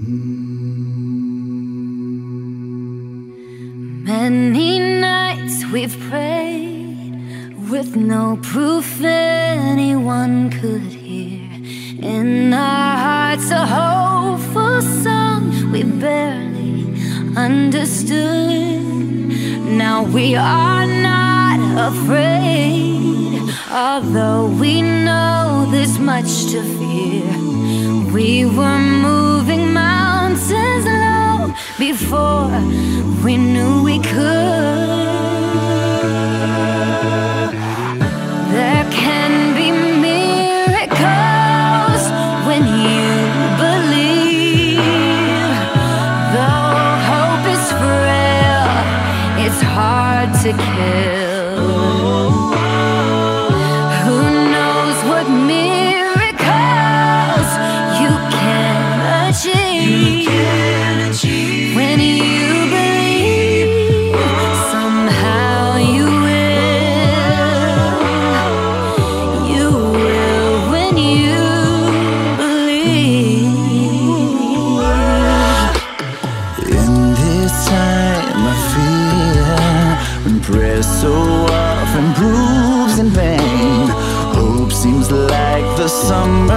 Many nights we've prayed with no proof anyone could hear. In our hearts a hopeful song we barely understood. Now we are not afraid, although we know there's much to fear. We were moving mountains low before we knew we could. There can be miracles when you believe. Though hope is frail, it's hard to kill. Who knows what miracles you can achieve when you believe. Somehow you will when you believe. In this time of fear, when prayer so often proves in vain, hope seems like the summer